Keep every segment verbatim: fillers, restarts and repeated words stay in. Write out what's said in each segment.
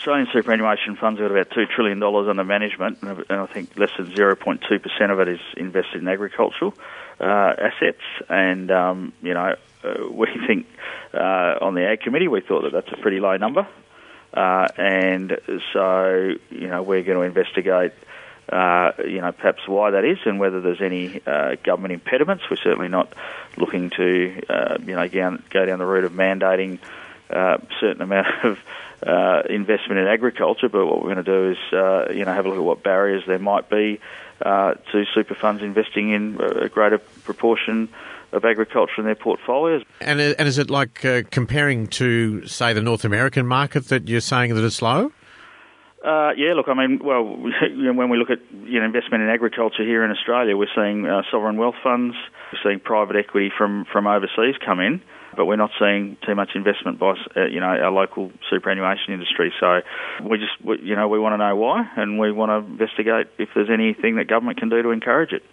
Australian superannuation funds have got about two trillion dollars under management, and I think less than zero point two percent of it is invested in agricultural uh, assets. And, um, you know, uh, we think uh, on the Ag Committee, we thought that that's a pretty low number. Uh, and so, you know, we're going to investigate, uh, you know, perhaps why that is and whether there's any uh, government impediments. We're certainly not looking to, uh, you know, go down the route of mandating a uh, certain amount of uh, investment in agriculture, but what we're going to do is, uh, you know, have a look at what barriers there might be uh, to super funds investing in a greater proportion of agriculture in their portfolios. And, and is it like uh, comparing to, say, the North American market that you're saying that it's low? Uh, yeah, look, I mean, well, when we look at you know investment in agriculture here in Australia, we're seeing uh, sovereign wealth funds, we're seeing private equity from, from overseas come in, but we're not seeing too much investment by uh, you know our local superannuation industry. So we just we, you know we want to know why, and we want to investigate if there's anything that government can do to encourage it.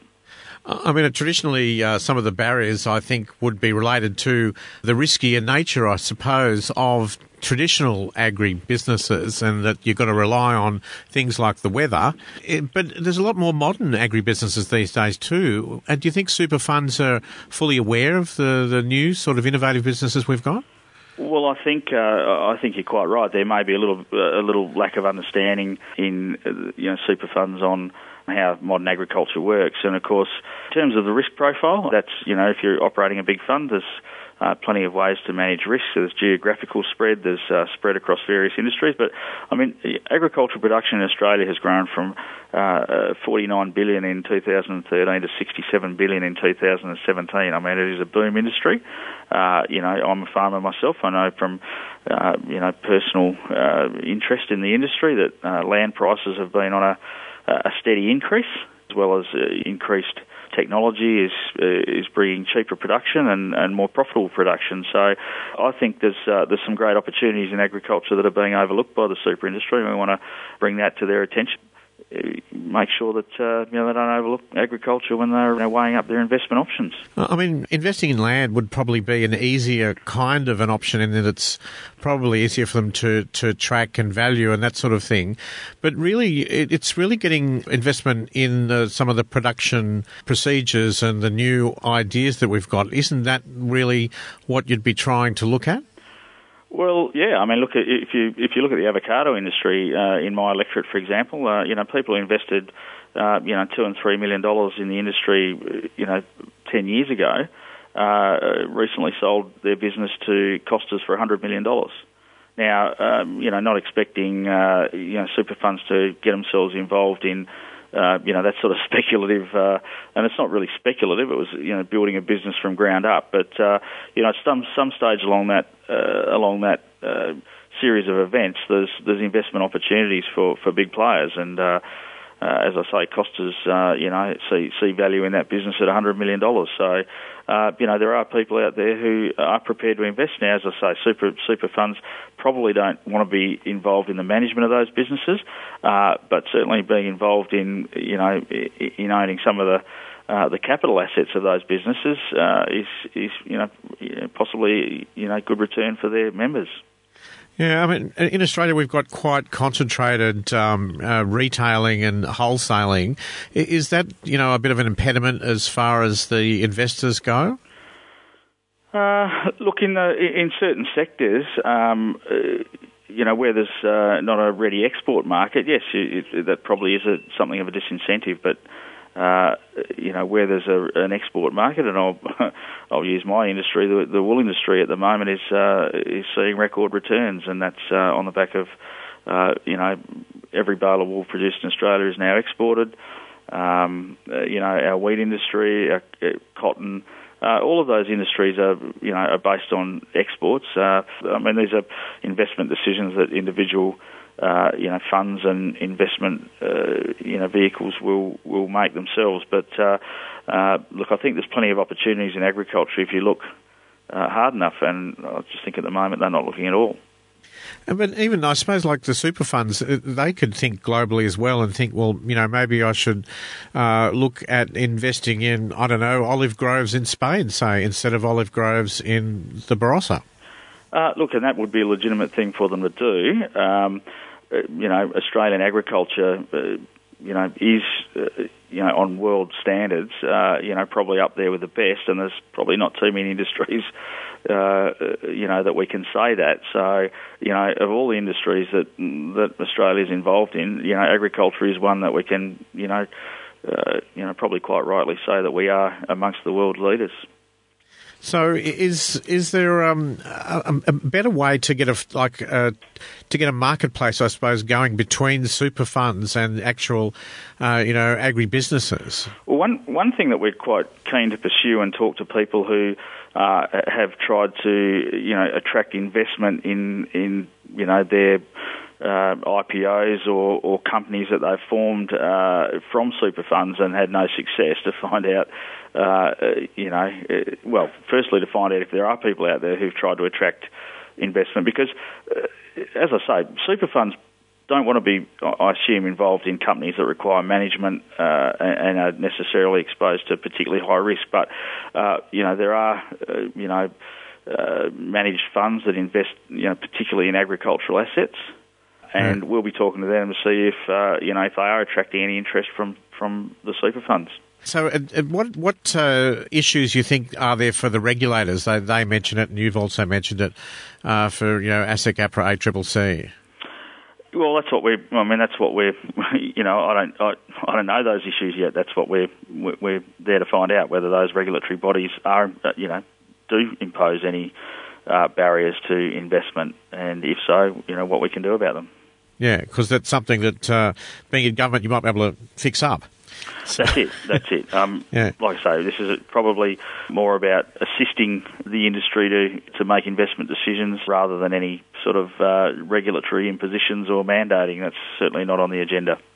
I mean, traditionally, uh, some of the barriers, I think, would be related to the riskier nature, I suppose, of traditional agri-businesses, and that you've got to rely on things like the weather. It, but there's a lot more modern agri-businesses these days too. And do you think super funds are fully aware of the, the new sort of innovative businesses we've got? Well, I think uh, I think you're quite right. There may be a little a little lack of understanding in uh, you know super funds on how modern agriculture works, and of course, in terms of the risk profile, that's you know if you're operating a big fund, there's uh, plenty of ways to manage risk. There's geographical spread, there's uh, spread across various industries. But I mean, agricultural production in Australia has grown from uh, forty-nine billion in two thousand thirteen to sixty-seven billion in two thousand seventeen. I mean, it is a boom industry. Uh, you know, I'm a farmer myself. I know from uh, you know personal uh, interest in the industry that uh, land prices have been on a a steady increase, as well as uh, increased technology is uh, is bringing cheaper production and, and more profitable production. So I think there's uh, there's some great opportunities in agriculture that are being overlooked by the super industry, and we want to bring that to their attention. Make sure that uh, you know they don't overlook agriculture when they're you know, weighing up their investment options. I mean, investing in land would probably be an easier kind of an option in that it's probably easier for them to, to track and value and that sort of thing. But really, it, it's really getting investment in uh, some of the production procedures and the new ideas that we've got. Isn't that really what you'd be trying to look at? Well, yeah. I mean, look at if you if you look at the avocado industry uh, in my electorate, for example, uh, you know, people invested, uh, you know, two and three million dollars in the industry, you know, ten years ago. Uh, recently sold their business to Costas for a hundred million dollars. Now, um, you know, not expecting uh, you know super funds to get themselves involved in. Uh, you know, that sort of speculative, uh, and it's not really speculative, it was, you know, building a business from ground up. But, uh, you know, at some, some stage along that, uh, along that, uh, series of events, there's, there's investment opportunities for, for big players. And, uh, uh, as I say, Costas, uh, you know, see, see value in that business at a hundred million dollars. So, uh, you know, there are people out there who are prepared to invest now. As I say, super, super funds probably don't want to be involved in the management of those businesses, uh, but certainly being involved in, you know, in owning some of the, uh, the capital assets of those businesses, uh, is, is, you know, possibly, you know, good return for their members. Yeah, I mean, in Australia we've got quite concentrated um, uh, retailing and wholesaling. Is that, you know, a bit of an impediment as far as the investors go? Uh, look, in the in certain sectors, um, uh, you know, where there's uh, not a ready export market, yes, it, it, that probably is a, something of a disincentive. But uh, you know, where there's a, an export market, and I'll I'll use my industry, the, the wool industry at the moment is uh, is seeing record returns, and that's uh, on the back of uh, you know every bale of wool produced in Australia is now exported. Um, uh, you know, our wheat industry, our, uh, cotton. Uh, all of those industries are, you know, are based on exports. Uh, I mean, these are investment decisions that individual, uh, you know, funds and investment, uh, you know, vehicles will will make themselves. But uh, uh, look, I think there's plenty of opportunities in agriculture if you look uh, hard enough. And I just think at the moment they're not looking at all. But even, I suppose, like the super funds, they could think globally as well and think, well, you know, maybe I should uh, look at investing in, I don't know, olive groves in Spain, say, instead of olive groves in the Barossa. Uh, look, and that would be a legitimate thing for them to do. Um, uh, you know, Australian agriculture, uh, you know, is, uh, you know, on world standards, uh, you know, probably up there with the best, and there's probably not too many industries, uh, you know, that we can say that. So, you know, of all the industries that that Australia's involved in, you know, agriculture is one that we can, you know, uh, you know, probably quite rightly say that we are amongst the world leaders. So, is is there um, a, a better way to get a like uh, to get a marketplace, I suppose, going between super funds and actual, uh, you know, agribusinesses? Well, one one thing that we're quite keen to pursue and talk to people who uh, have tried to, you know, attract investment in in you know their Uh, I P Os or, or companies that they've formed uh, from super funds and had no success, to find out, uh, you know, uh, well, firstly to find out if there are people out there who've tried to attract investment, because, uh, as I say, super funds don't want to be, I assume, involved in companies that require management uh, and are necessarily exposed to particularly high risk. But, uh, you know, there are, uh, you know, uh, managed funds that invest, you know, particularly in agricultural assets. And we'll be talking to them to see if uh, you know if they are attracting any interest from, from the super funds. So, uh, what what uh, issues you think are there for the regulators? They they mention it, and you've also mentioned it uh, for you know ASIC, APRA, A C C C. Well, that's what we're. I mean, that's what we're. You know, I don't. I, I don't know those issues yet. That's what we're. We're there to find out whether those regulatory bodies are. You know, do impose any uh, barriers to investment, and if so, you know, what we can do about them. Yeah, because that's something that, uh, being in government, you might be able to fix up. That's it, that's it. Um, yeah. Like I say, this is probably more about assisting the industry to, to make investment decisions rather than any sort of uh, regulatory impositions or mandating. That's certainly not on the agenda.